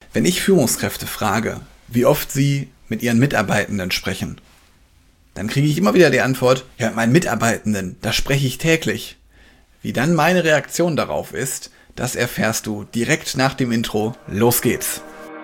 Wenn ich Führungskräfte frage, wie oft sie mit ihren Mitarbeitenden sprechen, dann kriege ich immer wieder die Antwort, ja, mit meinen Mitarbeitenden, da spreche ich täglich. Wie dann meine Reaktion darauf ist, das erfährst du direkt nach dem Intro. Los geht's!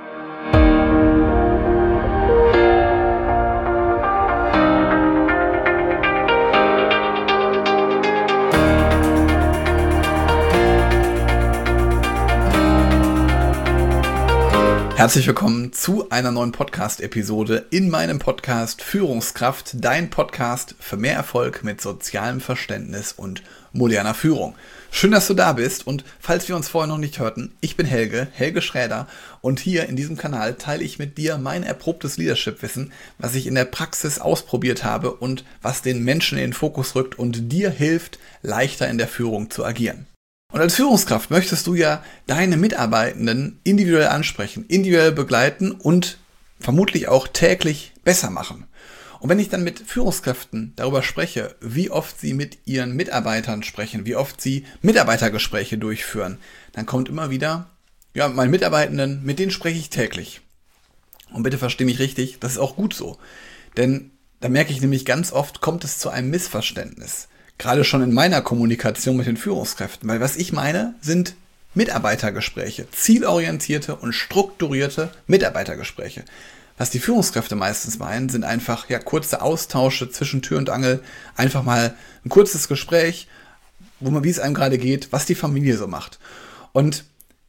Herzlich willkommen zu einer neuen Podcast-Episode in meinem Podcast Führungskraft, dein Podcast für mehr Erfolg mit sozialem Verständnis und moderner Führung. Schön, dass du da bist und falls wir uns vorher noch nicht hörten, ich bin Helge Schräder und hier in diesem Kanal teile ich mit dir mein erprobtes Leadership-Wissen, was ich in der Praxis ausprobiert habe und was den Menschen in den Fokus rückt und dir hilft, leichter in der Führung zu agieren. Und als Führungskraft möchtest du ja deine Mitarbeitenden individuell ansprechen, individuell begleiten und vermutlich auch täglich besser machen. Und wenn ich dann mit Führungskräften darüber spreche, wie oft sie mit ihren Mitarbeitern sprechen, wie oft sie Mitarbeitergespräche durchführen, dann kommt immer wieder, ja, meine Mitarbeitenden, mit denen spreche ich täglich. Und bitte versteh mich richtig, das ist auch gut so. Denn da merke ich nämlich ganz oft, kommt es zu einem Missverständnis. Gerade schon in meiner Kommunikation mit den Führungskräften. Weil was ich meine, sind Mitarbeitergespräche. Zielorientierte und strukturierte Mitarbeitergespräche. Was die Führungskräfte meistens meinen, sind einfach kurze Austausche zwischen Tür und Angel. Einfach mal ein kurzes Gespräch, wie es einem gerade geht, was die Familie so macht. Und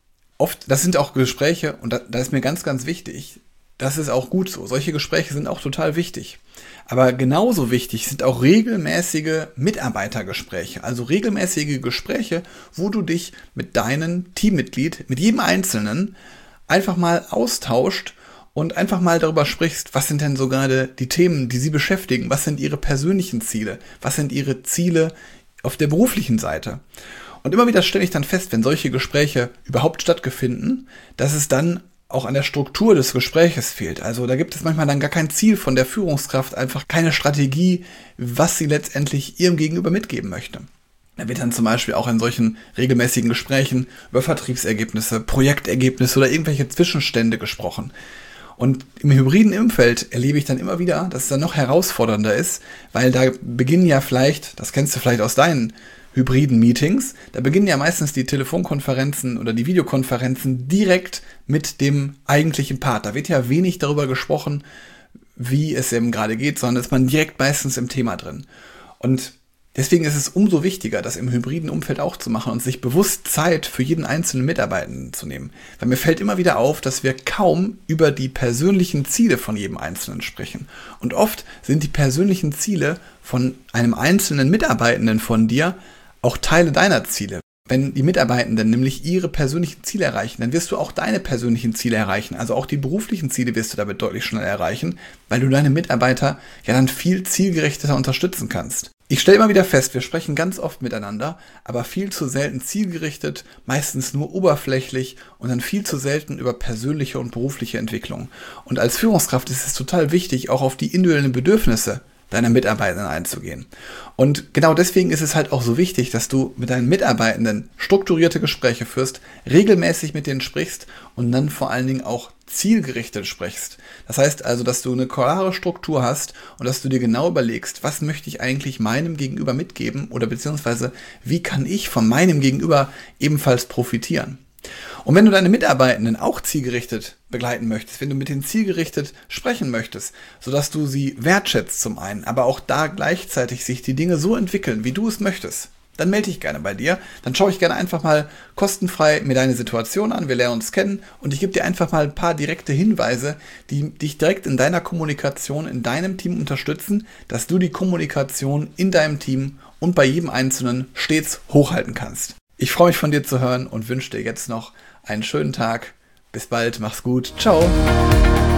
oft, das sind auch Gespräche, und da ist mir ganz, ganz wichtig, das ist auch gut so. Solche Gespräche sind auch total wichtig. Aber genauso wichtig sind auch regelmäßige Mitarbeitergespräche. Also regelmäßige Gespräche, wo du dich mit deinem Teammitglied, mit jedem Einzelnen einfach mal austauscht und einfach mal darüber sprichst, was sind denn so gerade die Themen, die sie beschäftigen? Was sind ihre persönlichen Ziele? Was sind ihre Ziele auf der beruflichen Seite? Und immer wieder stelle ich dann fest, wenn solche Gespräche überhaupt stattfinden, dass es dann auch an der Struktur des Gespräches fehlt. Also da gibt es manchmal dann gar kein Ziel von der Führungskraft, einfach keine Strategie, was sie letztendlich ihrem Gegenüber mitgeben möchte. Da wird dann zum Beispiel auch in solchen regelmäßigen Gesprächen über Vertriebsergebnisse, Projektergebnisse oder irgendwelche Zwischenstände gesprochen. Und im hybriden Umfeld erlebe ich dann immer wieder, dass es dann noch herausfordernder ist, weil da beginnen ja vielleicht, das kennst du vielleicht aus deinen hybriden Meetings, da beginnen ja meistens die Telefonkonferenzen oder die Videokonferenzen direkt mit dem eigentlichen Part. Da wird ja wenig darüber gesprochen, wie es eben gerade geht, sondern ist man direkt meistens im Thema drin. Und deswegen ist es umso wichtiger, das im hybriden Umfeld auch zu machen und sich bewusst Zeit für jeden einzelnen Mitarbeitenden zu nehmen. Weil mir fällt immer wieder auf, dass wir kaum über die persönlichen Ziele von jedem Einzelnen sprechen. Und oft sind die persönlichen Ziele von einem einzelnen Mitarbeitenden von dir auch Teile deiner Ziele. Wenn die Mitarbeitenden nämlich ihre persönlichen Ziele erreichen, dann wirst du auch deine persönlichen Ziele erreichen. Also auch die beruflichen Ziele wirst du damit deutlich schneller erreichen, weil du deine Mitarbeiter ja dann viel zielgerichteter unterstützen kannst. Ich stelle immer wieder fest, wir sprechen ganz oft miteinander, aber viel zu selten zielgerichtet, meistens nur oberflächlich und dann viel zu selten über persönliche und berufliche Entwicklung. Und als Führungskraft ist es total wichtig, auch auf die individuellen Bedürfnisse deiner Mitarbeitenden einzugehen. Und genau deswegen ist es halt auch so wichtig, dass du mit deinen Mitarbeitenden strukturierte Gespräche führst, regelmäßig mit denen sprichst und dann vor allen Dingen auch zielgerichtet sprichst. Das heißt also, dass du eine klare Struktur hast und dass du dir genau überlegst, was möchte ich eigentlich meinem Gegenüber mitgeben oder beziehungsweise wie kann ich von meinem Gegenüber ebenfalls profitieren. Und wenn du deine Mitarbeitenden auch zielgerichtet begleiten möchtest, wenn du mit denen zielgerichtet sprechen möchtest, sodass du sie wertschätzt zum einen, aber auch da gleichzeitig sich die Dinge so entwickeln, wie du es möchtest, dann melde dich gerne bei dir. Dann schaue ich gerne einfach mal kostenfrei mir deine Situation an, wir lernen uns kennen und ich gebe dir einfach mal ein paar direkte Hinweise, die dich direkt in deiner Kommunikation, in deinem Team unterstützen, dass du die Kommunikation in deinem Team und bei jedem Einzelnen stets hochhalten kannst. Ich freue mich von dir zu hören und wünsche dir jetzt noch einen schönen Tag. Bis bald, mach's gut. Ciao.